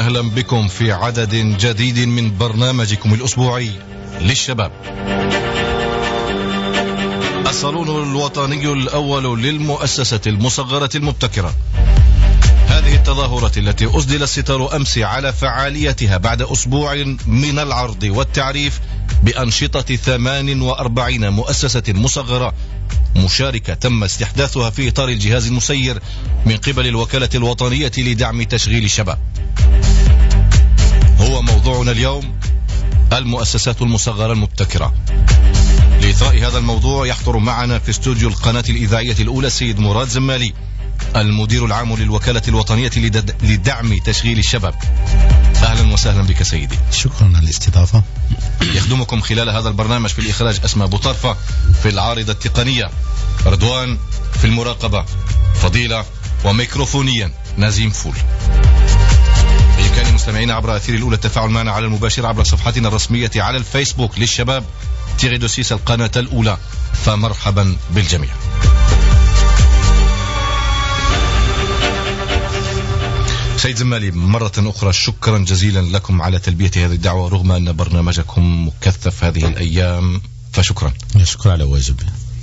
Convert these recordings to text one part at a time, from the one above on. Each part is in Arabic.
أهلا بكم في عدد جديد من برنامجكم الأسبوعي للشباب. الصالون الوطني الأول للمؤسسة المصغرة المبتكرة. هذه التظاهرة التي أسدل الستار أمس على فعاليتها بعد أسبوع من العرض والتعريف بأنشطة 48 مؤسسة مصغرة مشاركة تم استحداثها في إطار الجهاز المسير من قبل الوكالة الوطنية لدعم تشغيل الشباب. هو موضوعنا اليوم المؤسسات المصغرة المبتكرة. لإثراء هذا الموضوع يحضر معنا في استوديو القناة الإذاعية الأولى السيد مراد زمالي، المدير العام للوكالة الوطنية لدعم تشغيل الشباب. أهلا وسهلا بك سيدي. شكرا على الاستضافة. يخدمكم خلال هذا البرنامج في الإخراج أسماء بوطرفة، في العارضة التقنية رضوان، في المراقبة فضيلة، وميكروفونيا نازيم فول. بإمكان مستمعينا عبر أثير الأولى التفاعل معنا على المباشر عبر صفحتنا الرسمية على الفيسبوك للشباب _دوسيس القناة الأولى، فمرحبا بالجميع. سيد زمالي، مرة أخرى شكرا جزيلا لكم على تلبية هذه الدعوة رغم أن برنامجكم مكثف هذه الأيام، فشكرا. شكرا على واجب.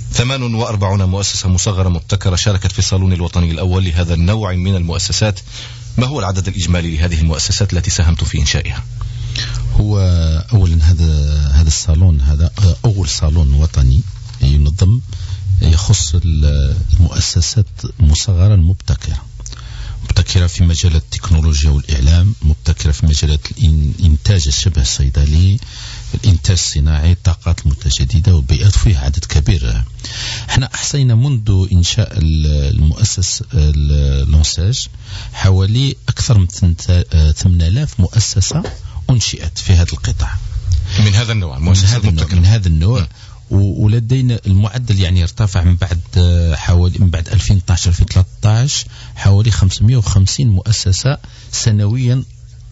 48 مؤسسة مصغرة مبتكرة شاركت في الصالون الوطني الأول لهذا النوع من المؤسسات. ما هو العدد الإجمالي لهذه المؤسسات التي ساهمت في إنشائها؟ هو أولا هذا الصالون هذا أول صالون وطني ينظم يخص المؤسسات المصغرة المبتكرة في مجال التكنولوجيا والإعلام، مبتكرة في مجالات الإنتاج الشبه الصيدلي، الإنتاج الصناعي، الطاقات المتجددة والبيئات، فيها عدد كبير. احنا أحصينا منذ إنشاء المؤسس لونساج حوالي أكثر من 8000 مؤسسة أنشئت في هذا القطاع من هذا النوع، مؤسسات مبتكرة من هذا النوع. ولدينا المعدل يعني ارتفع من بعد حوالي من بعد 2012-2013 حوالي 550 مؤسسة سنويا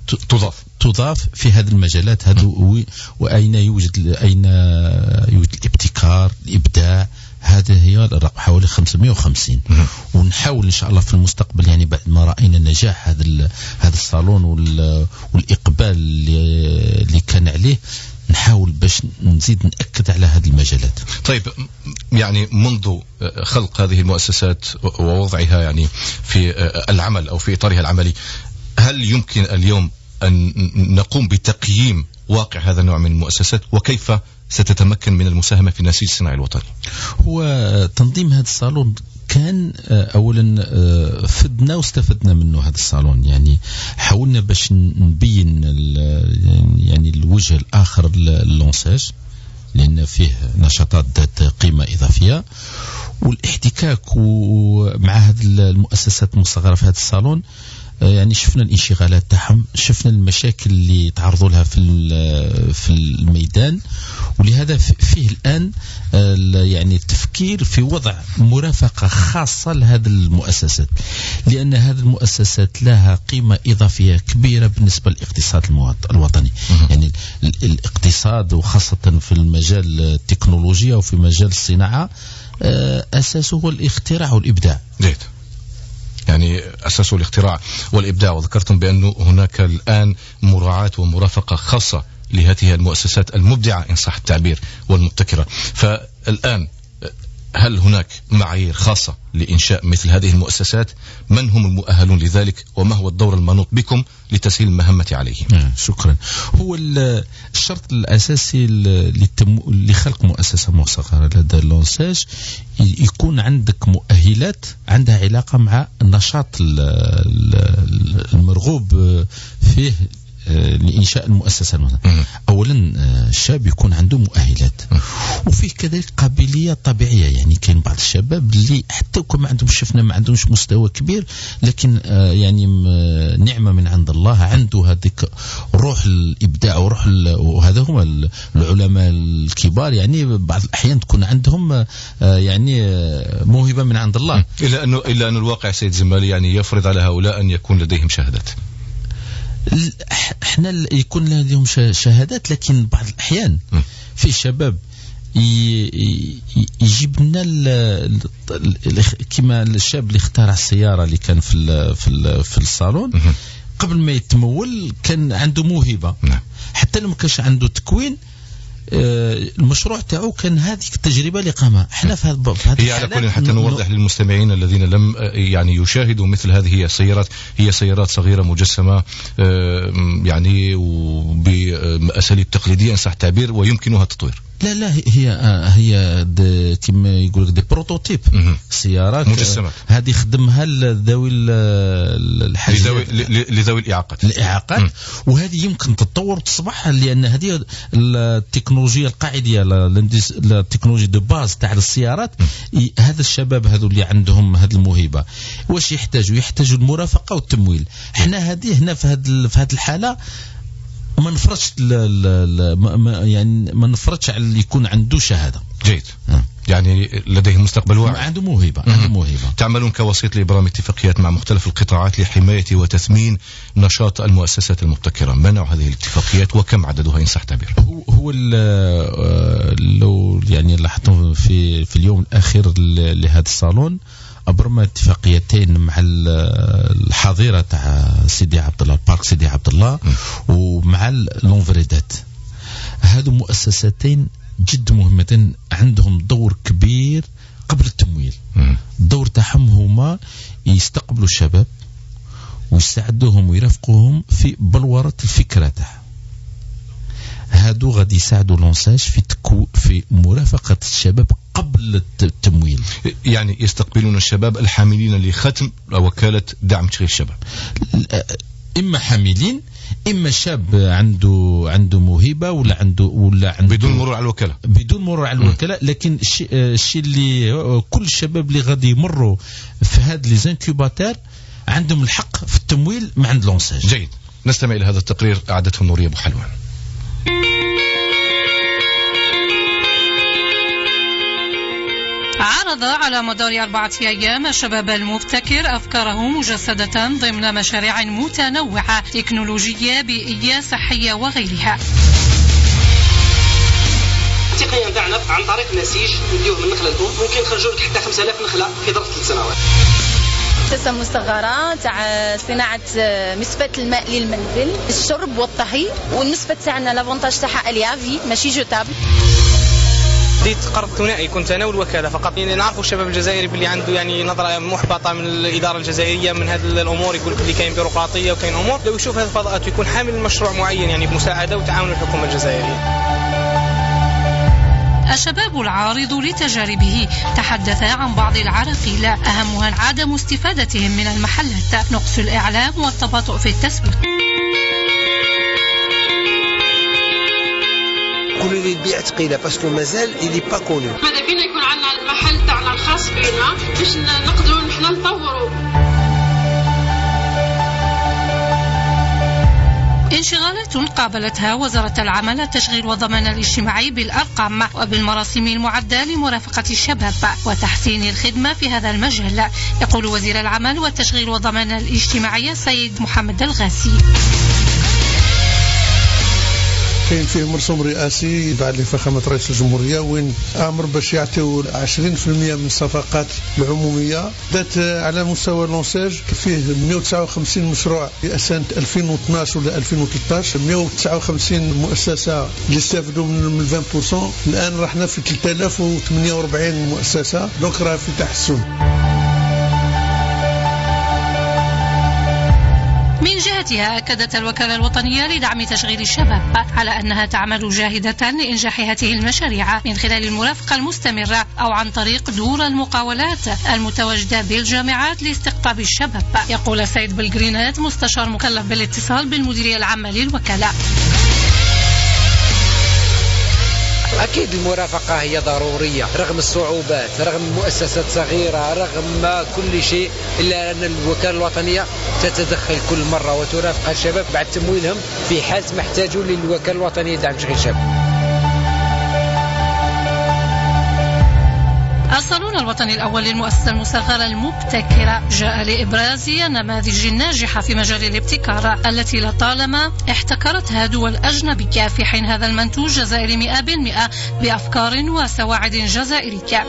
تضاف في هذه المجالات هذه. وأين يوجد الابتكار الإبداع، هذه هي الرقم حوالي 550. ونحاول إن شاء الله في المستقبل يعني بعد ما رأينا نجاح هذا الصالون والإقبال اللي كان عليه نحاول باش نزيد نأكد على هذه المجالات. طيب، يعني منذ خلق هذه المؤسسات ووضعها يعني في العمل أو في إطارها العملي، هل يمكن اليوم أن نقوم بتقييم واقع هذا النوع من المؤسسات، وكيف ستتمكن من المساهمة في النسيج الصناعي الوطني؟ هو تنظيم هذا الصالون كان أولا فدنا واستفدنا منه هذا الصالون، يعني حاولنا باش نبين يعني الوجه الآخر للونساج، لأن فيه نشاطات ذات قيمة إضافية، والاحتكاك مع هذه المؤسسات المصغرة في هذا الصالون. يعني شفنا الانشغالات تاعهم، شفنا المشاكل اللي تعرضوا لها في الميدان، ولهذا فيه الآن يعني التفكير في وضع مرافقة خاصة لهذه المؤسسات، لأن هذه المؤسسات لها قيمة إضافية كبيرة بالنسبة للاقتصاد الوطني. يعني الاقتصاد وخاصة في المجال التكنولوجيا وفي مجال الصناعة أساسه هو الاختراع والإبداع. جيد. يعني أساسه الاختراع والإبداع، وذكرتم بأنه هناك الآن مراعاة ومرافقة خاصة لهذه المؤسسات المبدعة إن صح التعبير والمبتكرة. فالآن هل هناك معايير خاصة لإنشاء مثل هذه المؤسسات؟ من هم المؤهلون لذلك؟ وما هو الدور المنوط بكم لتسهيل المهمة عليهم؟ شكرا. هو الشرط الأساسي لخلق مؤسسة مصغرة لدى اللونساج يكون عندك مؤهلات عندها علاقة مع النشاط المرغوب فيه لإنشاء المؤسسة. أولا الشاب يكون عنده مؤهلات، وفيه كذلك قابلية طبيعية. يعني كاين بعض الشباب اللي حتى ما عندهمش، شفنا ما عندهمش مستوى كبير، لكن يعني نعمة من عند الله، عنده هذيك روح الإبداع وروح وهذا هم العلماء الكبار. يعني بعض الأحيان تكون عندهم يعني موهبة من عند الله. إلا أن الواقع سيد زمالي يعني يفرض على هؤلاء أن يكون لديهم شهادات. احنا يكون لديهم شهادات، لكن بعض الأحيان في شباب يجيب لنا كما الشاب اللي اخترع السيارة اللي كان في الصالون، قبل ما يتمول كان عنده موهبة. نعم. حتى لو ما كانش عنده تكوين، المشروع تاعو كان هذه التجربة اللي قامها. احنا في هذا هي على كل حتى نوضح للمستمعين الذين لم يعني يشاهدوا مثل هذه هي سيارات صغيرة مجسمة يعني وبأساليب تقليدية إن صح التعبير، ويمكنها التطوير. لا هي كما يقول لك دي بروتوتيب سيارات مجسمات. هذه خدمها لذوي الحاجات لذوي الإعاقات. وهذه يمكن تتطور وتصبح، لأن هذه التكنولوجيا القاعدية، التكنولوجيا دو باز تاع السيارات. هذا الشباب هذو اللي عندهم هذه الموهبة واش يحتاجوا المرافقة والتمويل. احنا هنا في هذه الحالة ما نفرضش يعني ما نفرضش على اللي يكون عنده شهادة. جيد. يعني لديه مستقبل واعد، عنده موهبة. تعملون كوسيط لإبرام اتفاقيات مع مختلف القطاعات لحماية وتثمين نشاط المؤسسات المبتكرة. ما نوع هذه الاتفاقيات وكم عددها إن صح التعبير؟ هو لو يعني لاحظتم في اليوم الأخير لهذا الصالون أبرم اتفاقيتين مع الحظيرة تاع سيدي عبد الله، بارك سيدي عبد الله، ومع لونفريدات. هذو مؤسستين جد مهمتين، عندهم دور كبير قبل التمويل. الدور تاعهم هما يستقبلوا الشباب ويساعدوهم ويرافقوهم في بلورة الفكرة تاعهم. هادو غادي يساعدوا لونساج في مرافقة الشباب قبل التمويل. يعني يستقبلون الشباب الحاملين لختم وكالة دعم تشغيل الشباب، إما حاملين إما شاب عنده موهبة ولا عنده بدون مرور على الوكالة. لكن الشيء اللي كل الشباب اللي غادي يمروا في هاد لي زانكوباتير عندهم الحق في التمويل مع عند لونساج. جيد. نستمع إلى هذا التقرير أعدته نورية أبو حلوان. عرض على مدار 4 أيام الشباب المبتكر أفكاره مجسدة ضمن مشاريع متنوعة تكنولوجية بيئية صحية وغيرها. التقنية نتاعنا عن طريق نسيج نديوه من النخلة الأم ممكن نخرجوا لك حتى 5000 نخلة في ظرف 3 سنوات. مؤسسة مصغرة تاع صناعة مسفة الماء للمنزل، الشرب والطهي، والنسبة تاعنا لافونتاج تاعها اليافي ماشي جوتابل. ديت قرض ثنائي كنت انا والوكاله فقط. يعني نعرفوا الشباب الجزائري باللي عنده يعني نظره محبطه من الاداره الجزائريه من هذه الامور، يقول لك اللي كاين بيروقراطيه وكاين امور. لو يشوف هذه الفضاءات ويكون حامل مشروع معين يعني بمساعده وتعاون الحكومه الجزائريه. الشباب العارض لتجاربه تحدث عن بعض العراقيل أهمها عدم استفادتهم من المحلات، نقص الإعلام والتباطؤ في التسويق. كل اللي يبيع ثقيله باسكو مازال اللي با كونو. ماذا بينا يكون عندنا المحل تاعنا الخاص بينا باش نقدروا نحن نطوروا. انشغالات قابلتها وزارة العمل، التشغيل والضمان الاجتماعي بالأرقام وبالمراسم المعدة لمرافقة الشباب وتحسين الخدمة في هذا المجال، يقول وزير العمل والتشغيل والضمان الاجتماعي السيد محمد الغاسي. كاين فيه مرسوم رئاسي بعد لفخامة رئيس الجمهورية وين أمر باش يعطيو 20% من الصفقات العمومية. ذات على مستوى لونساج فيه 159 مشروع في سنة 2012 ولا 2013، 159 مؤسسة اللي استفدوا من 20%. الآن رحنا في 3048 مؤسسة، دونك راه في تحسن. من جهتها أكدت الوكالة الوطنية لدعم تشغيل الشباب على أنها تعمل جاهدة لإنجاح هذه المشاريع من خلال المرافقة المستمرة أو عن طريق دور المقاولات المتواجدة بالجامعات لاستقطاب الشباب. يقول السيد بلغرينات مستشار مكلف بالاتصال بالمديرية العامة للوكالة. أكيد المرافقة هي ضرورية رغم الصعوبات، رغم مؤسسات صغيرة، رغم كل شيء، إلا أن الوكالة الوطنية تتدخل كل مرة وترافق الشباب بعد تمويلهم في حال ما احتاجوا للوكالة الوطنية لدعم تشغيل الشباب. الصالون الوطني الأول للمؤسسة المصغرة المبتكرة جاء لإبراز النماذج الناجحة في مجال الابتكار التي لطالما احتكرتها دول أجنبية، في حين هذا المنتوج جزائري 100% بأفكار وسواعد جزائرية.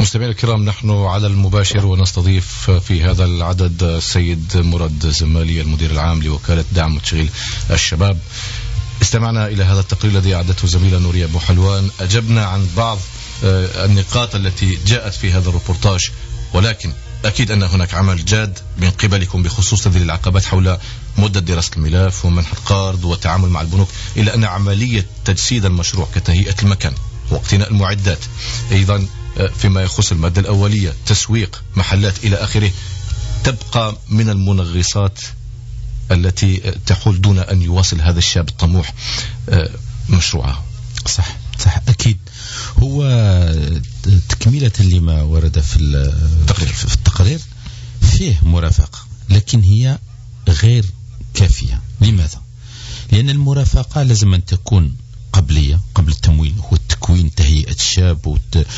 مستمعينا الكرام، نحن على المباشر ونستضيف في هذا العدد السيد مراد زمالي المدير العام لوكالة دعم وتشغيل الشباب. استمعنا إلى هذا التقرير الذي أعدته زميلة نورية أبو حلوان، أجبنا عن بعض النقاط التي جاءت في هذا الروبورتاج، ولكن أكيد أن هناك عمل جاد من قبلكم بخصوص تذليل العقبات حول مدة دراسة الملف ومنح القرض والتعامل مع البنوك، إلا أن عملية تجسيد المشروع كتهيئة المكان واقتناء المعدات، أيضا فيما يخص المادة الأولية، تسويق، محلات إلى آخره، تبقى من المنغصات التي تحول دون أن يواصل هذا الشاب الطموح مشروعه. صح أكيد. هو تكملة لما ورد في التقرير فيه مرافقة، لكن هي غير كافية. لماذا؟ لأن المرافقة لازم أن تكون قبل التمويل، هو التكوين، تهيئة الشاب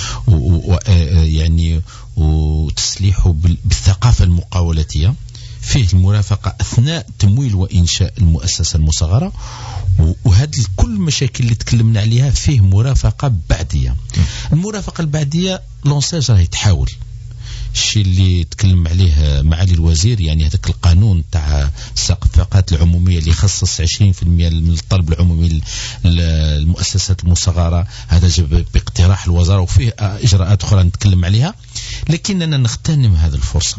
يعني وتسليحه بالثقافة المقاولاتية. فيه المرافقة أثناء تمويل وإنشاء المؤسسة المصغرة، وهذه كل المشاكل اللي تكلمنا عليها فيه مرافقة بعدية. المرافقة البعدية لونساج راهي تحاول، الشيء اللي تكلم عليه معالي الوزير، يعني هذاك القانون تاع الصفقات العمومية اللي يخصص 20% من الطلب العمومي للمؤسسات المصغرة، هذا جاء باقتراح الوزارة وفيه إجراءات أخرى نتكلم عليها. لكننا نغتنم هذه الفرصة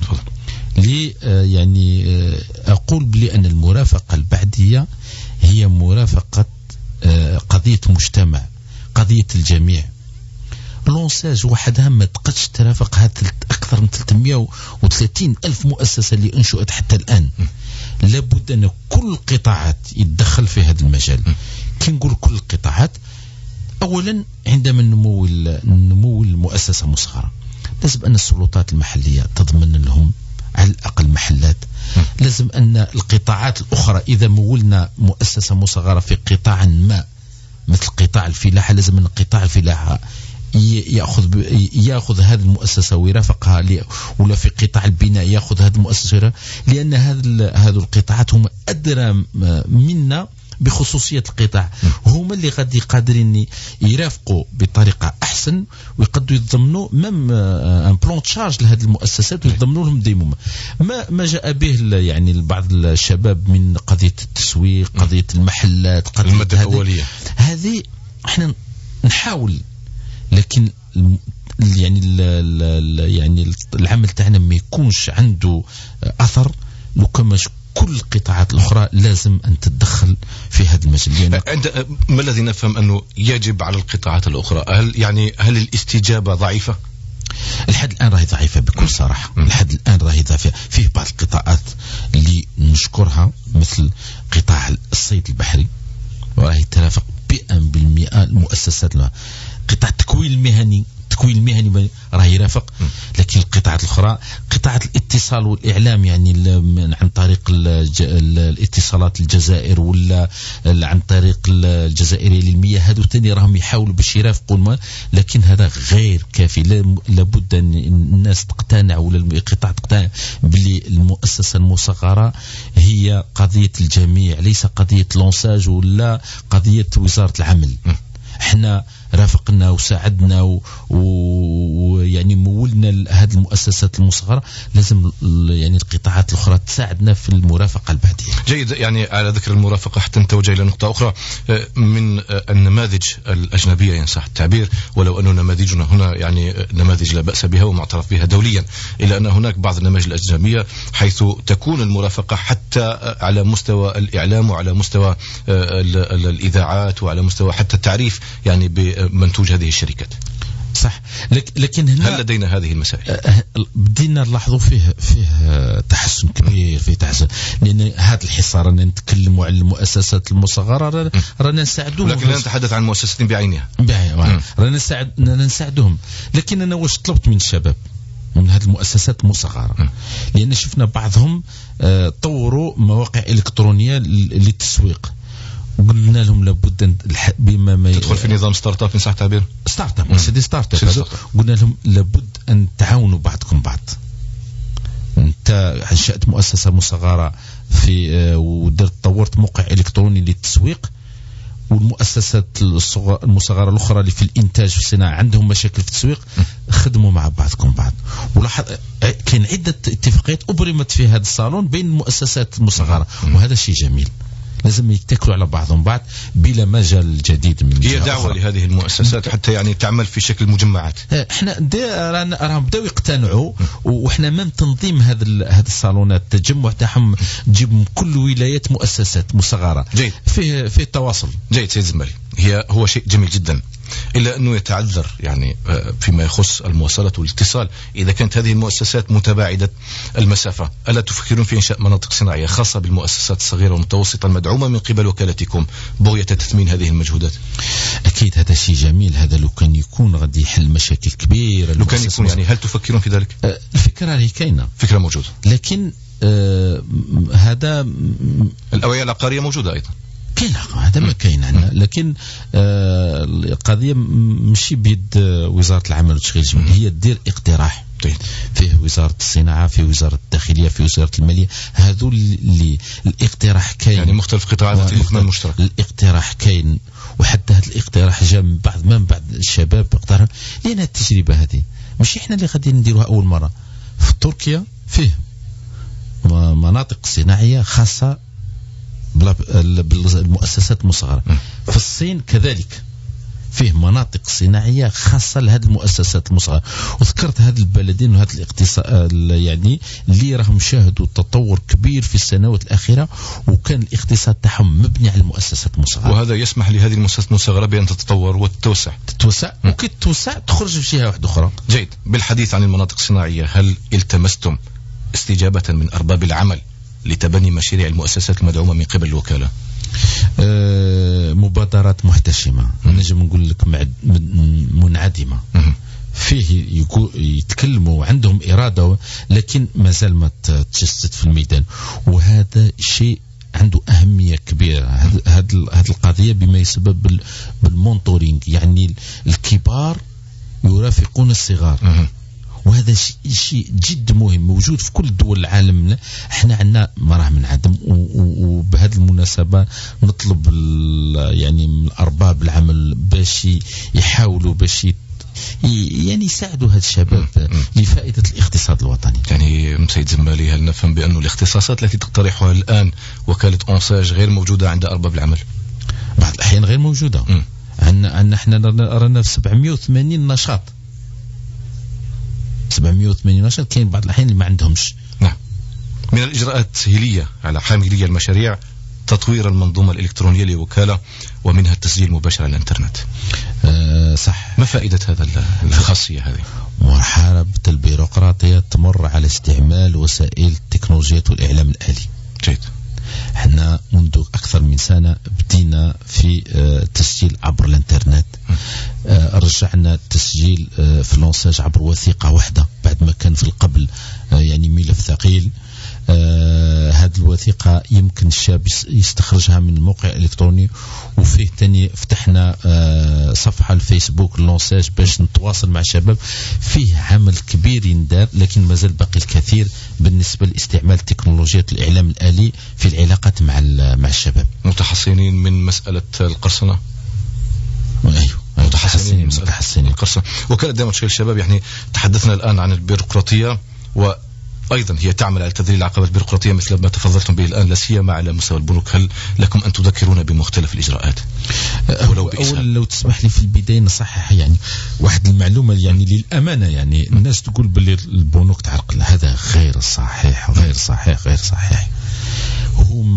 يعني أقول بأن المرافقة البعدية هي مرافقة قضية مجتمع، قضية الجميع. لونساج وحدها ما تقدش ترافق هذه أكثر من 330 ألف مؤسسة اللي انشئت حتى الآن. لابد أن كل القطاعات يتدخل في هذا المجال. كي نقول كل القطاعات، أولا عندما نمول المؤسسة مصغرة، لازم أن السلطات المحلية تضمن لهم على الأقل محلات. لازم أن القطاعات الأخرى إذا مولنا مؤسسة مصغرة في قطاع ما مثل قطاع الفلاحة، لازم أن قطاع الفلاحة يأخذ هذه المؤسسة ويرافقها، ولا في قطاع البناء يأخذ هذه المؤسسة، لأن هذه القطاعات هم أدرى منا بخصوصية القطاع، هما اللي غادي قادرين يرافقوا بطريقة أحسن، ويقدروا يتضمنوا مم ان بلان تشارج لهذه المؤسسات ويتضمنوا لهم ديموم. ما جاء به يعني بعض الشباب من قضية التسويق، قضية المحلات، قضية المادة الأولية، هذه احنا نحاول، لكن يعني العمل تاعنا ما يكونش عنده أثر لو كما كل القطاعات الأخرى لازم أن تتدخل في هذا المجال. ما الذي نفهم أنه يجب على القطاعات الأخرى؟ هل الاستجابة ضعيفة؟ الحد الآن راهي ضعيفة بكل صراحة. الحد الآن راهي ضعيفة. فيه بعض القطاعات اللي نشكرها مثل قطاع الصيد البحري، وراهي ترافق 100% المؤسسات. قطاع التكوين المهني راه يرافق. لكن القطاعات الأخرى، قطاع الاتصال والإعلام، يعني عن طريق الاتصالات الجزائر ولا عن طريق الجزائرية للمياه، هذو تاني راهم يحاولوا باش يرافقوا، لكن هذا غير كافي. لابد أن الناس تقتنع، ولا القطاع تقتنع باللي المؤسسة المصغرة هي قضية الجميع، ليس قضية لونساج ولا قضية وزارة العمل. احنا رافقنا وساعدنا ويعني مولنا هذه المؤسسات المصغرة، لازم يعني القطاعات الأخرى تساعدنا في المرافقة البعدية. جيد. يعني على ذكر المرافقة حتى نتوجه إلى نقطة أخرى من النماذج الأجنبية إن صح التعبير، ولو أن نماذجنا هنا يعني نماذج لا بأس بها ومعترف بها دوليا، إلا أن هناك بعض النماذج الأجنبية حيث تكون المرافقة حتى على مستوى الإعلام وعلى مستوى الإذاعات وعلى مستوى حتى التعريف يعني بمنتوج هذه الشركات. صح. لكن هنا هل لدينا هذه المسائل؟ بدينا نلاحظوا فيه تحسن كبير، فيه تحسن، لأن هذا الحصار رانا نتكلموا على المؤسسات المصغرة، رانا نساعدوهم، لكن لا نتحدث عن مؤسسة بعينها. رانا نساعدهم. لكن أنا واش طلبت من الشباب من هذه المؤسسات المصغرة؟ لأن شفنا بعضهم طوروا مواقع إلكترونية للتسويق، قلنا لهم لابد بما ما تدخل في نظام ستارت اب، إن صح التعبير، ستارت اب. قلنا لهم لابد أن تعاونوا بعضكم بعض. أنت أنشأت مؤسسة مصغرة في ودرت طورت موقع إلكتروني للتسويق، والمؤسسات المصغرة الأخرى اللي في الإنتاج في الصناعة عندهم مشاكل في التسويق، خدموا مع بعضكم بعض. ولاحظ كاين عدة اتفاقيات أبرمت في هذا الصالون بين المؤسسات المصغرة، وهذا شيء جميل. لازم يتكلوا على بعضهم بعض بلا مجال جديد من هي دعوة لهذه المؤسسات حتى يعني تعمل في شكل مجمعات. احنا راهم بداو يقتنعوا، واحنا من تنظيم هذا الصالونات التجمع تاعهم تجيب من كل ولايات مؤسسات مصغرة جيد فيه تواصل. جيد سيد زمالي، هو شيء جميل جدا، إلا أنه يتعذر يعني فيما يخص المواصلة والاتصال. إذا كانت هذه المؤسسات متباعدة المسافة، ألا تفكرون في إنشاء مناطق صناعية خاصة بالمؤسسات الصغيرة والمتوسطة المدعومة من قبل وكالتكم بغية تثمين هذه المجهودات؟ أكيد هذا شيء جميل. هذا لو كان يكون غادي يحل مشاكل كبيرة. لو كان يكون يعني هل تفكرون في ذلك؟ الفكرة هي كاينة، فكرة موجودة، لكن هذا الأوعية العقارية موجودة أيضا. كاين هذا ما كاين عندنا، لكن القضيه ماشي بيد وزاره العمل والتشغيل الجماعي، هي دير اقتراح فيه وزاره الصناعه، فيه وزاره الداخليه، فيه وزاره الماليه. هذو اللي الاقتراح كاين، يعني مختلف قطاعات الحكم المشترك. الاقتراح كاين، وحتى هذا الاقتراح جاء من بعض الشباب اقترحوا، لان التجربه هذه ماشي احنا اللي غادي نديروها اول مره. في تركيا فيه مناطق صناعيه خاصه بالمؤسسات المصغرة. في الصين كذلك فيه مناطق صناعية خاصة لهذه المؤسسات المصغرة. وذكرت هذه البلدين وهذا الاقتصاد يعني اللي راهم شاهدوا تطور كبير في السنوات الأخيرة، وكان الاقتصاد تاعهم مبني على المؤسسات المصغرة، وهذا يسمح لهذه المؤسسات المصغرة بأن تتطور وتتوسع وكي تتوسع تخرج في جهة واحدة أخرى. جيد. بالحديث عن المناطق الصناعية، هل التمستم استجابة من أرباب العمل لتبني مشاريع المؤسسات المدعومة من قبل الوكالة؟ مبادرات محتشمة، نجم نقول لك منعدمة. فيه يتكلموا عندهم إرادة، لكن ما زال ما تجسد في الميدان، وهذا شيء عنده أهمية كبيرة. هذه القضية بما يسبب بالمونتورينج، يعني الكبار يرافقون الصغار، وهذا شيء جد مهم موجود في كل دول العالم. احنا عندنا مراه منعدم، وبهذه المناسبة نطلب يعني من أرباب العمل باش يحاولوا باش يعني يساعدوا هذا الشباب لفائدة الاقتصاد الوطني. يعني سيد زمالي، هل نفهم بأن الاختصاصات التي تقترحها الآن وكالة أنساج غير موجودة عند أرباب العمل؟ بعض الأحيان غير موجودة. عندنا احنا رانا في 780 نشاط، 780 نشاط. كاين بعض الأحيان اللي ما عندهمش. نعم. من الإجراءات التسهيلية على حاملي المشاريع تطوير المنظومة الإلكترونية للوكالة، ومنها التسجيل المباشر على الإنترنت. صح. ما فائدة هذا الخاصية هذه؟ محاربة البيروقراطية تمر على استعمال وسائل التكنولوجيا والإعلام الآلي. جيد. احنا منذ أكثر من سنة بدينا في التسجيل عبر الانترنت. رجعنا التسجيل في لونساج عبر وثيقة واحدة، بعد ما كان في القبل يعني ملف ثقيل. هذه الوثيقة يمكن الشاب يستخرجها من الموقع الإلكتروني، وفيه تاني فتحنا صفحة الفيسبوك لونساج باش نتواصل مع الشباب. فيه عمل كبير يندار، لكن مازال باقي الكثير بالنسبة لاستعمال تكنولوجيا الإعلام الآلي في العلاقات مع الشباب. متحصنين من مسألة القرصنة؟ أيوه، متحسنين القرصنة. وكالة دائما تشغيل الشباب، يعني تحدثنا الآن عن البيروقراطية، وأيضا هي تعمل على تذليل العقبات البيروقراطية مثل ما تفضلتم به الآن، لا سيما على مستوى البنوك. هل لكم أن تذكرونا بمختلف الإجراءات؟ أول لو تسمح لي في البداية نصحح يعني واحد المعلومة، يعني للأمانة يعني الناس تقول باللي البنوك تعرقل، هذا غير صحيح. هم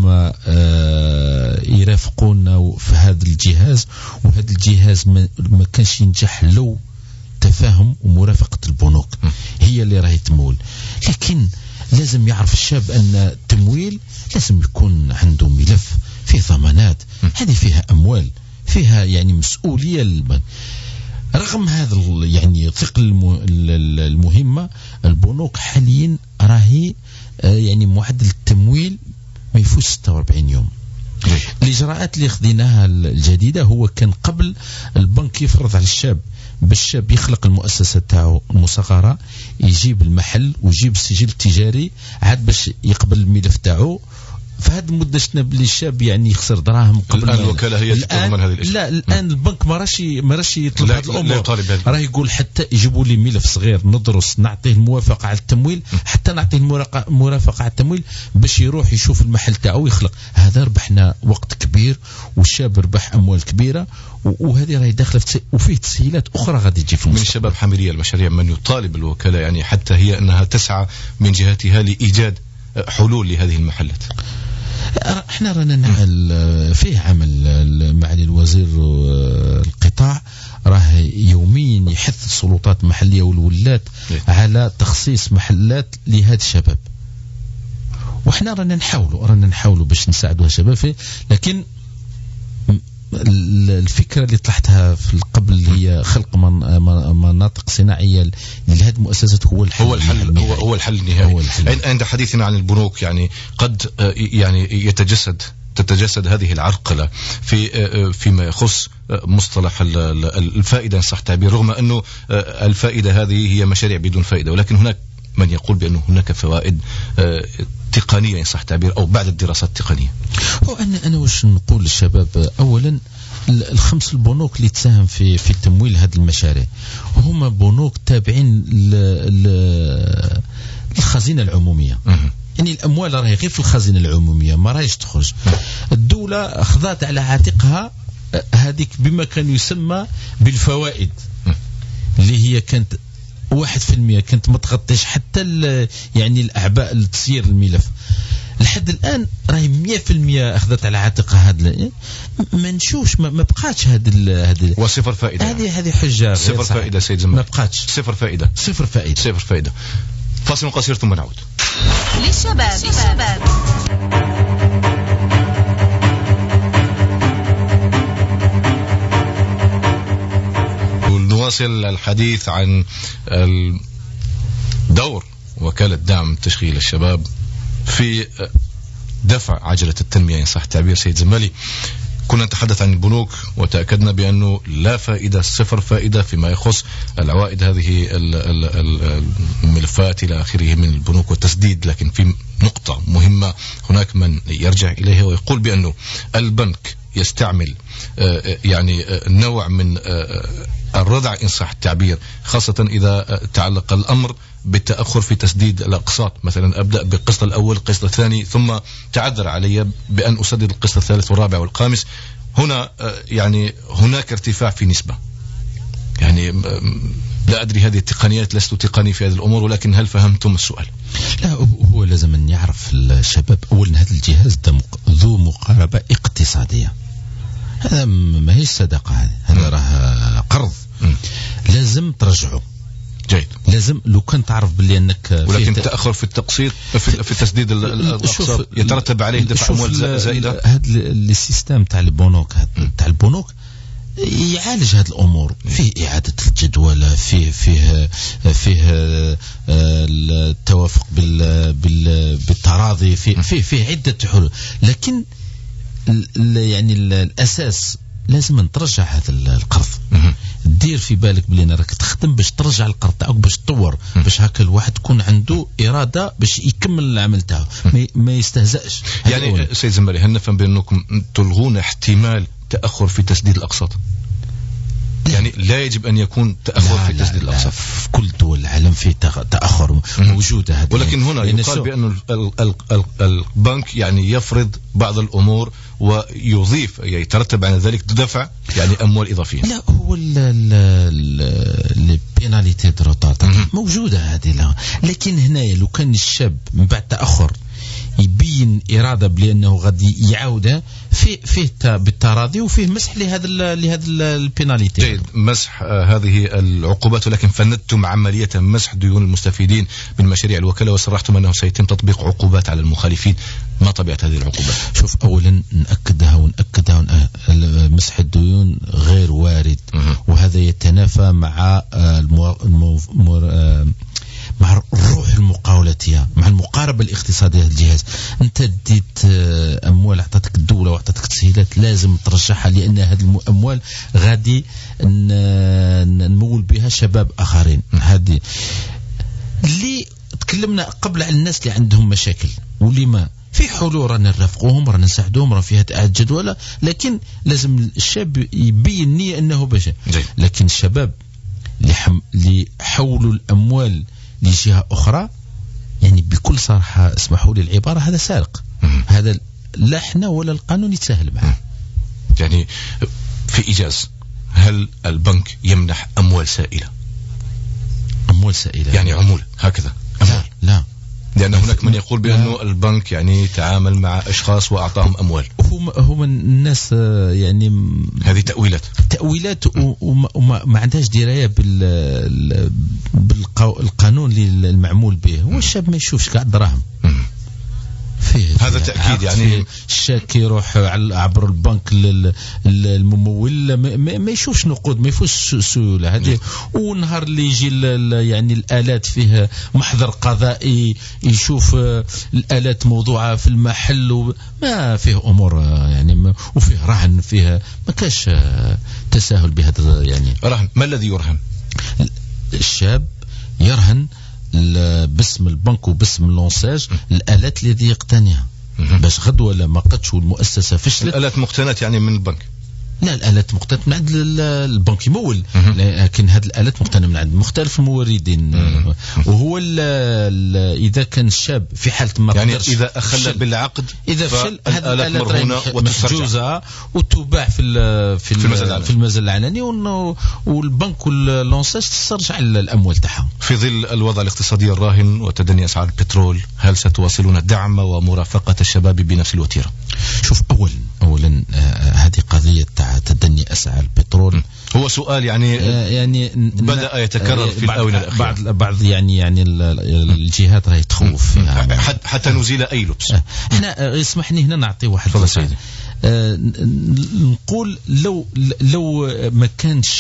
يرافقونا في هذا الجهاز، وهذا الجهاز ما كانش ينجح لو تفاهم ومرافقة البنوك هي اللي راهي تمول. لكن لازم يعرف الشاب أن التمويل لازم يكون عنده ملف فيه ضمانات، هذه فيها أموال، فيها يعني مسؤولية. رغم هذا يعني ثقل المهمة، البنوك حاليا راهي يعني معدل التمويل ما يفوت 46 يوم. الإجراءات اللي خذيناها الجديدة هو كان قبل البنك يفرض على الشاب باش الشاب يخلق المؤسسة تاعو المصغرة، يجيب المحل ويجيب السجل التجاري عاد باش يقبل الملف تاعو فهذه المده شفنا باللي الشاب يعني يخسر دراهم قبل. الان الوكاله هي تضمن هذه الاشياء. لا الان البنك ما راش يطلب هذه الامور، راه يقول حتى يجيبوا لي ملف صغير ندرس نعطيه الموافقه على التمويل، حتى نعطيه المرافقه على التمويل باش يروح يشوف المحل تاعو يخلق. هذا ربحنا وقت كبير والشاب ربح اموال كبيره، وهذه راهي داخله وفيه تسهيلات اخرى غادي تجي في المستقبل. من شباب حامليه المشاريع من يطالب الوكاله يعني حتى هي انها تسعى من جهتها لايجاد حلول لهذه المحلات. احنا رانا نعمل فيه عمل معالي الوزير القطاع راه يوميا يحث السلطات المحليه والولاة على تخصيص محلات لهذا الشباب، وحنا رانا نحاولوا باش نساعدوا الشباب فيه. لكن الفكرة اللي طلعتها في قبل هي خلق مناطق صناعية لهذه المؤسسات هو الحل النهائي. عند حديثنا عن البنوك يعني قد يعني تتجسد هذه العرقلة فيما يخص مصطلح الفائدة إن صح التعبير، رغم أنه الفائدة هذه هي مشاريع بدون فائدة، ولكن هناك من يقول بأنه هناك فوائد تقنية إن صح التعبير أو بعد الدراسات التقنية. أنا واش نقول للشباب، أولا الخمس البنوك اللي تساهم في تمويل هذه المشاريع هما بنوك تابعين للخزينة العمومية. يعني الأموال راهي غير في الخزينة العمومية ما راهيش تخرج. الدولة أخذت على عاتقها هذيك بما كان يسمى بالفوائد اللي هي كانت 1%، كانت ما تغطيش حتى يعني الأعباء لتسيير الملف. لحد الآن راهي 100% أخذت على عاتقها هذا. ما نشوفش ما بقاتش هذه وصفر فائدة. هذه حجة صفر فائدة سيد زمان. ما بقاتش صفر فائدة. فاصل قصير ثم نعود. للشباب. نواصل الحديث عن دور وكالة دعم تشغيل الشباب في دفع عجلة التنمية إن صح التعبير. سيد زمالي، كنا نتحدث عن البنوك وتأكدنا بأنه لا فائدة، صفر فائدة فيما يخص العوائد هذه الملفات إلى آخره من البنوك والتسديد. لكن في نقطة مهمة هناك من يرجع إليها ويقول بأنه البنك يستعمل يعني نوع من الردع إن صح التعبير، خاصة إذا تعلق الأمر بالتأخر في تسديد الأقساط. مثلا أبدأ بالقسط الأول، القسط الثاني، ثم تعذر علي بأن أسدد القسط الثالث والرابع والخامس. هنا يعني هناك ارتفاع في نسبة. يعني لا أدري هذه التقنيات، لست تقني في هذه الأمور، ولكن هل فهمتم السؤال؟ لا، هو لازم أن يعرف الشباب أولا هذا الجهاز ذو مقاربة اقتصادية. هذا ما هيش صدقة، هذا راه قرض لازم ترجعه. جيد. لازم لو كنت تعرف باللي انك ولكن تأخر في التقسيط في تسديد الأقساط يترتب عليه دفع أموال زائدة. هذا السيستم تاع البنوك تاع البنوك يعالج هذه الأمور، فيه إعادة الجدولة، فيه التوافق بالتراضي، فيه عدة حلول. لكن يعني الأساس لازم نترجع هذا القرض. دير في بالك بلي راك تخدم باش ترجع القرض تاعك، باش تطور، باش هكا الواحد تكون عنده إرادة باش يكمل العمل تاعه، ما يستهزأش. يعني سيد زمالي، هل نفهم بأنكم تلغون احتمال تأخر في تسديد الأقساط؟ يعني لا يجب أن يكون تأخر في تسديد الأقساط. في كل دول العالم فيه تأخر موجودة هذه. ولكن هنا يقال بأن البنك يعني يفرض بعض الأمور ويضيف يترتب على ذلك دفع يعني أموال إضافية. لا، هو البيناليتي دروطات موجودة هذه. لكن هنا لو كان الشاب من بعد تأخر يبين إرادة بأنه غادي يعاودها، فيه بالتراضي وفيه مسح لهذا البيناليتي. جيد، مسح هذه العقوبات. ولكن فندتم عملية مسح ديون المستفيدين من مشاريع الوكالة وصرحتم أنه سيتم تطبيق عقوبات على المخالفين. ما طبيعة هذه العقوبات؟ شوف، أولا نأكدها مسح الديون غير وارد، وهذا يتنافى مع مع الروح المقاولاتية، مع المقاربة الاقتصادية للجهاز. انت ديت اموال، اعطتك الدولة واعطتك تسهيلات، لازم ترجعها، لان هذه الاموال غادي نمول بها شباب اخرين. هذه اللي تكلمنا قبل على الناس اللي عندهم مشاكل واللي ما في حلول، رانا نرافقوهم، رانا نساعدوهم، رانا فيها تعاد جدولة، لكن لازم الشاب يبين نية أنه باش. لكن الشباب اللي حولوا الأموال لجهة أخرى، يعني بكل صراحة اسمحوا لي العبارة، هذا سارق. هذا لا احنا ولا القانون يتساهل معه. يعني في إيجاز، هل البنك يمنح أموال سائلة؟ أموال سائلة يعني عمولة هكذا؟ أموال. لا لأن هناك من يقول بأنه البنك يعني تعامل مع أشخاص وأعطاهم أموال. هم الناس يعني هذه تأويلات وما عندهاش دراية بالقانون المعمول به. هو الشاب ما يشوفش كاع الدراهم هذا تأكيد. يعني الشاك يروح عبر البنك الممول ما يشوفش نقود، ما يفوش سيولة هذه. ونهار اللي يجي يعني الآلات فيها محضر قضائي يشوف الآلات موضوعة في المحل ما فيه أمور يعني وفيه رهن، فيها ما كاش تساهل بهذا. يعني رهن، ما الذي يرهن؟ الشاب يرهن باسم البنك وباسم اللونساج الآلات التي يقتنيها باش غدوة لما قدش والمؤسسة فشلت. الآلات مقتنات يعني من البنك؟ لا، الآلات مقتنات من عند البنك يمول، لكن هذه الآلات مقتنة من عند مختلف الموردين. وهو إذا كان الشاب في حالة ما يعني إذا أخل بالعقد، إذا فشل هذه الآلات مرهونة وتحجوزها وتباع في المزاد العلني، والبنك واللونساج تسترجع الأموال تاعها. في ظل الوضع الاقتصادي الراهن وتدني أسعار البترول، هل ستواصلون الدعم ومرافقة الشباب بنفس الوتيرة؟ شوف، أولا هذه قضية تدني أسعار البترول هو سؤال يعني بدأ يتكرر في الآونة الأخيرة. بعض يعني الجهات راهي تخوف فيها حتى نزيل أي لبس. احنا اسمحني هنا نعطي واحد نقول لو ما كانش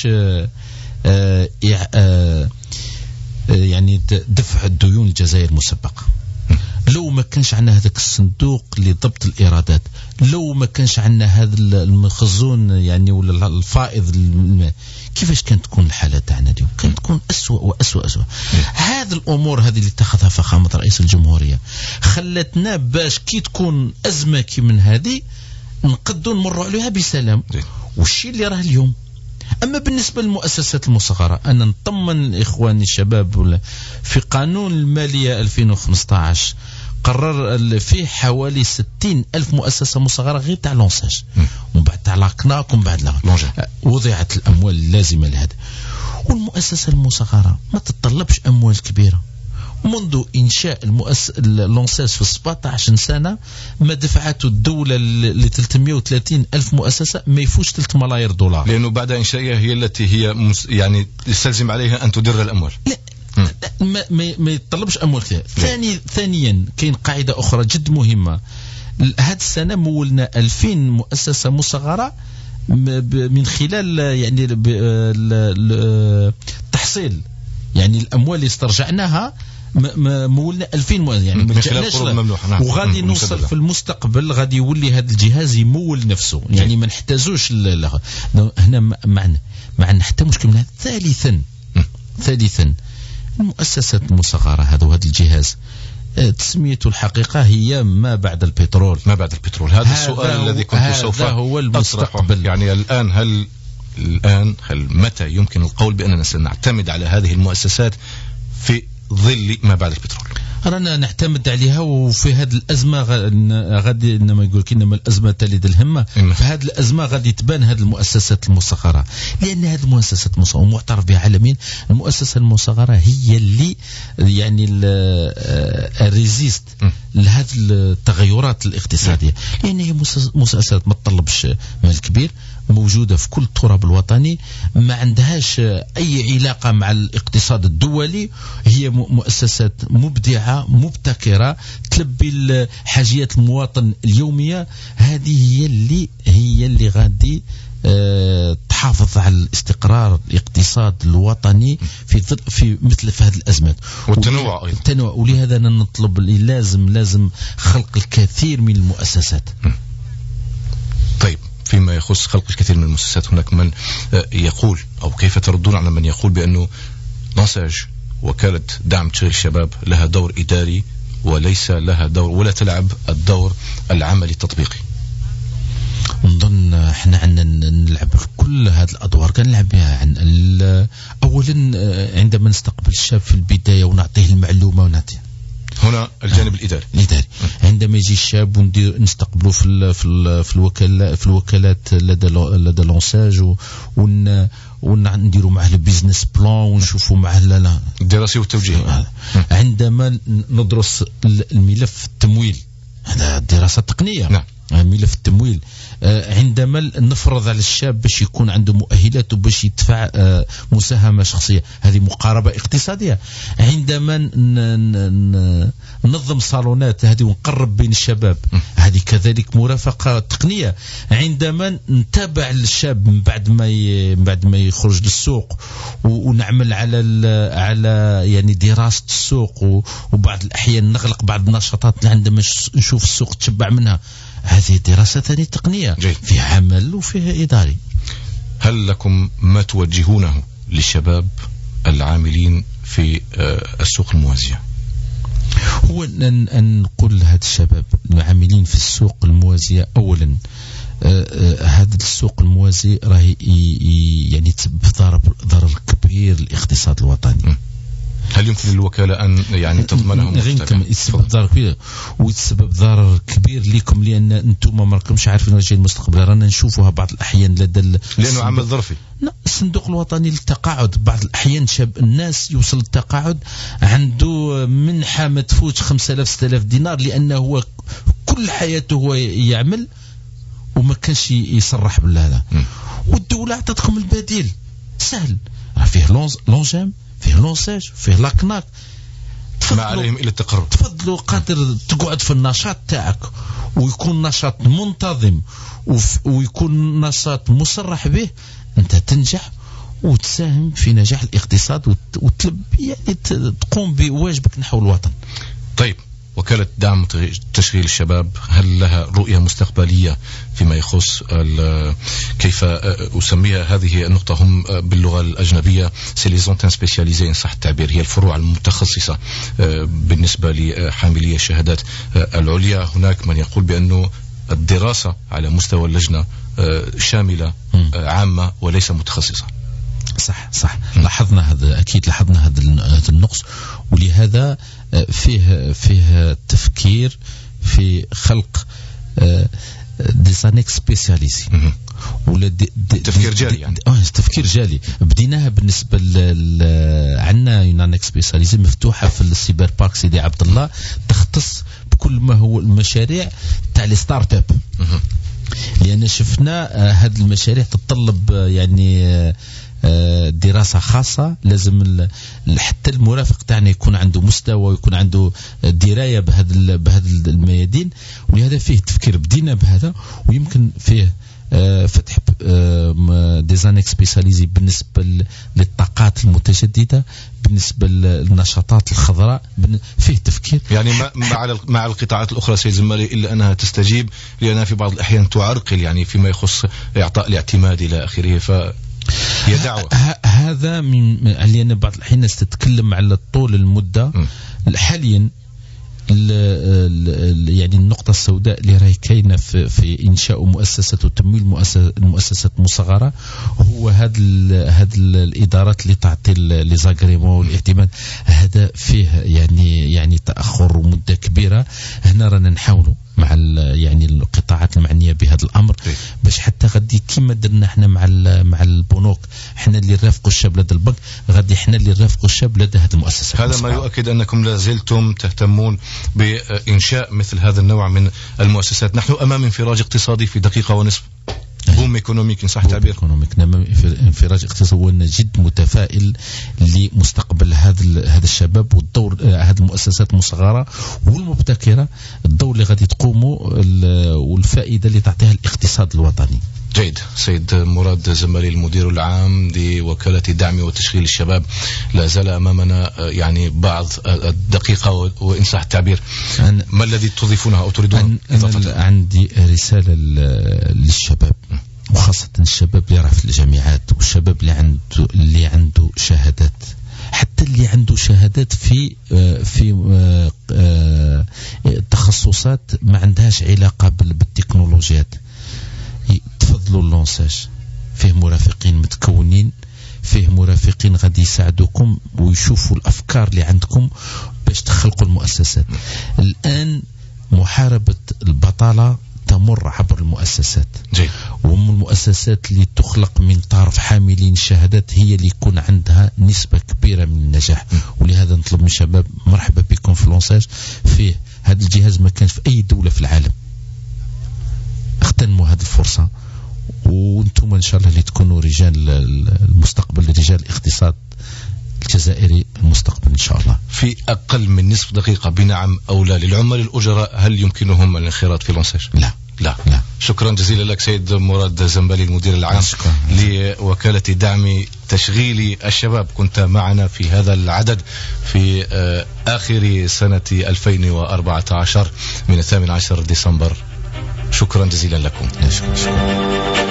يعني دفع الديون الجزائر مسبقة، لو ما كانش عندنا هذاك الصندوق لضبط الإيرادات، لو ما كانش عندنا هذا المخزون يعني ولا الفائض كيفاش كانت تكون الحالة تاعنا اليوم؟ كانت تكون أسوأ وأسوأ. هذه الأمور هذه اللي اتخذها فخامة رئيس الجمهورية خلتنا باش كي تكون أزمة كي من هذه نقدوا نمروا عليها بسلام. والشيء اللي راه اليوم. أما بالنسبة للمؤسسات المصغرة، أنا نطمن إخواني الشباب في قانون المالية 2015 قرر فيه حوالي 60,000 مؤسسة مصغرة غير تاع لونساج، ومن بعد تاع لاكناك، ومن بعد وضعت الأموال اللازمة لهذا. والمؤسسة المصغرة ما تتطلبش أموال كبيرة. منذ إنشاء اللونساج في 17 سنة ما دفعته الدولة ل 330,000 مؤسسة ما يفوش 3 ملايير دولار، لأنه بعد إنشائها هي التي هي يعني يستلزم عليها أن تدر الأموال. لا ما يتطلبش أموال كثير. ثانيا كاين قاعدة أخرى جد مهمة. هذه السنة مولنا 2000 مؤسسة مصغرة من خلال يعني التحصيل، يعني الأموال اللي استرجعناها مولنا 2000 يعني من خلال قروض ممنوحة. وغادي نوصل في المستقبل غادي يولي هذا الجهاز يمول نفسه، يعني ما نحتاجوش هنا مع نحتاج مشكل من هذا. ثالثا المؤسسات المصغرة هذا الجهاز تسميته الحقيقة هي ما بعد البترول. هذا السؤال الذي كنت سوف هو المستقبل. يعني الآن هل متى يمكن القول بأننا سنعتمد على هذه المؤسسات في ظل ما بعد البترول؟ رانا نعتمد عليها. وفي هذه الأزمة غادي إنما يقول إنما الأزمة تلد الهمة. في هذه الأزمة غادي تبان هذه المؤسسات المصغرة، لأن هذه المؤسسات المصغرة معترف بها عالميا. المؤسسة المصغرة هي اللي يعني الريزيست لهذه التغيرات الاقتصادية، لأن هي مؤسسات ما تطلبش مال كبير، موجودة في كل التراب الوطني، ما عندهاش أي علاقة مع الاقتصاد الدولي. هي مؤسسات مبدعة مبتكرة تلبي حاجيات المواطن اليومية. هذه هي اللي غادي تحافظ على الاستقرار الاقتصاد الوطني في مثل هذه الأزمات والتنوع. ولهذا نطلب لازم خلق الكثير من المؤسسات. طيب، فيما يخص خلق الكثير من المؤسسات، هناك من يقول أو كيف تردون على من يقول بأنه لونساج وكالة دعم تشغيل الشباب لها دور إداري وليس لها دور ولا تلعب الدور العملي التطبيقي؟ نظن احنا عندنا نلعب كل هذه الادوار كنلعب بها. اولا عندما نستقبل الشاب في البدايه ونعطيه المعلومه ونعطيه هنا الجانب الاداري. عندما يجي الشاب نستقبله في الوكالات لدى لونساج ونديروا معه البيزنس بلان ونشوفوا معه الدراسي والتوجيه. عندما ندرس الملف التمويل، هذا دراسة تقنية. نعم. ملف التمويل عندما نفرض على الشاب باش يكون عنده مؤهلات وباش يدفع مساهمة شخصية، هذه مقاربة اقتصادية. عندما ننظم صالونات هذه ونقرب بين الشباب، هذه كذلك مرافقة تقنية. عندما نتابع الشاب من بعد ما يخرج للسوق ونعمل على يعني دراسة السوق، وبعض الأحيان نغلق بعض النشاطات عندما نشوف السوق تشبع منها، هذه دراسة ثانية تقنية. جيد. فيها عمل وفيها إداري. هل لكم ما توجهونه للشباب العاملين في السوق الموازية؟ هو أن نقول لهذا الشباب العاملين في السوق الموازية، أولا هذا السوق الموازي راه يعني تسبب ضرر كبير للاقتصاد الوطني. هل يمكن للوكالة أن يعني تضمنهم؟ يتسبب ضرر كبير، ويتسبب ضرر كبير لكم، لأن أنتم ما راكمش عارفين واش المستقبل. رانا نشوفوها بعض الأحيان لأنه عمل ظرفي. الصندوق الوطني للتقاعد بعض الأحيان شاب الناس يوصل التقاعد عنده منحة ما تفوتش 5000 6000 دينار، لأنه هو كل حياته هو يعمل وما كانش يصرح بالهذا. والدولة أعطتكم البديل سهل، فيه لونجام، فيه لونساج، فيه لاكناك. ما عليهم إلا التقرب. تفضلوا قادر تقعد في النشاط تاعك ويكون نشاط منتظم ويكون نشاط مصرح به، أنت تنجح وتساهم في نجاح الاقتصاد يعني تقوم بواجبك نحو الوطن. طيب، وكالة دعم تشغيل الشباب هل لها رؤية مستقبلية فيما يخص كيف أسميها هذه النقطة هم باللغة الأجنبية سيليزونتين سبيسياليزي إن صح التعبير، هي الفروع المتخصصة بالنسبة لحاملي الشهادات العليا؟ هناك من يقول بأنه الدراسة على مستوى اللجنة شاملة عامة وليس متخصصة. صح. لاحظنا هذا، أكيد لاحظنا هذا النقص، ولهذا فيه تفكير في خلق ديزانيك سبيسياليزي ولا تفكير جالي يعني. تفكير جالي بديناها بالنسبة عندنا يونانيك سبيسياليزي مفتوحة في السيبر بارك سيدي عبد الله، تختص بكل ما هو المشاريع تاع لي ستارت اب، لأن شفنا هذه المشاريع تتطلب يعني دراسة خاصة. لازم حتى المرافق تاعنا يكون عنده مستوى ويكون عنده دراية بهذا الميادين، ولهذا فيه تفكير بدينا بهذا، ويمكن فيه فتح ديزانيك سبيساليزي بالنسبة للطاقات المتجددة، بالنسبة للنشاطات الخضراء، فيه تفكير يعني مع القطاعات الأخرى سيد زمالي، إلا أنها تستجيب، لأنها في بعض الأحيان تعرقل يعني فيما يخص إعطاء الاعتماد إلى آخره. هي دعوة. هذا لأن بعض الأحيان الناس تتكلم على طول المدة. حاليا يعني النقطة السوداء اللي راهي كاينة في إنشاء مؤسسة وتمويل مؤسسات مصغرة هو هذه الإدارات اللي تعطي لزاغريمون والاعتماد. هذا فيه يعني تأخر مدة كبيرة. هنا رانا نحاولوا مع يعني القطاعات المعنية بهذا الأمر باش حتى غادي كيما درنا احنا مع البنوك، احنا اللي نرافقوا الشاب لدى البنك، غادي احنا اللي نرافقوا الشاب لدى هذه المؤسسة. هذا ما يؤكد أنكم لازلتم تهتمون بإنشاء مثل هذا النوع من المؤسسات. نحن أمام انفراج اقتصادي في دقيقة ونصف، بوم ايكونوميك إن صح التعبير. انفراج اقتصادي، وانا جد متفائل لمستقبل هذا الشباب والدور هذه المؤسسات المصغرة والمبتكرة، الدور اللي غادي تقوموا والفائدة اللي تعطيها الاقتصاد الوطني. جيد. سيد مراد زمالي المدير العام لوكالة دعم وتشغيل الشباب، لا زال أمامنا يعني بعض الدقيقة وإن صح التعبير، ما الذي تضيفونها أو تريدون إضافتها؟ عندي رسالة للشباب، وخاصة الشباب اللي راه في الجامعات، والشباب اللي عنده شهادات، حتى اللي عنده شهادات في تخصصات ما عندهاش علاقة بالتكنولوجيات. تفضلوا اللونساج، فيه مرافقين متكونين، فيه مرافقين غادي يساعدوكم ويشوفوا الأفكار اللي عندكم باش تخلقوا المؤسسات. الآن محاربة البطالة تمر عبر المؤسسات، وهم المؤسسات اللي تخلق من طرف حاملين الشهادات هي اللي يكون عندها نسبة كبيرة من النجاح. ولهذا نطلب من الشباب مرحبا بكم في لونساج. فيه هذا الجهاز ما كانش في أي دولة في العالم. اغتنموا هذه الفرصة، وانتم ان شاء الله اللي تكونوا رجال المستقبل، رجال الاقتصاد الجزائري المستقبل ان شاء الله. في اقل من نصف دقيقه بنعم او لا للعمال الاجراء هل يمكنهم الانخراط في لونساج؟ لا. شكرا جزيلا لك سيد مراد زنبالي المدير العام لوكالة دعم تشغيل الشباب. كنت معنا في هذا العدد في آخر سنة 2014 من 18 ديسمبر. شكرا جزيلا لكم. شكرا.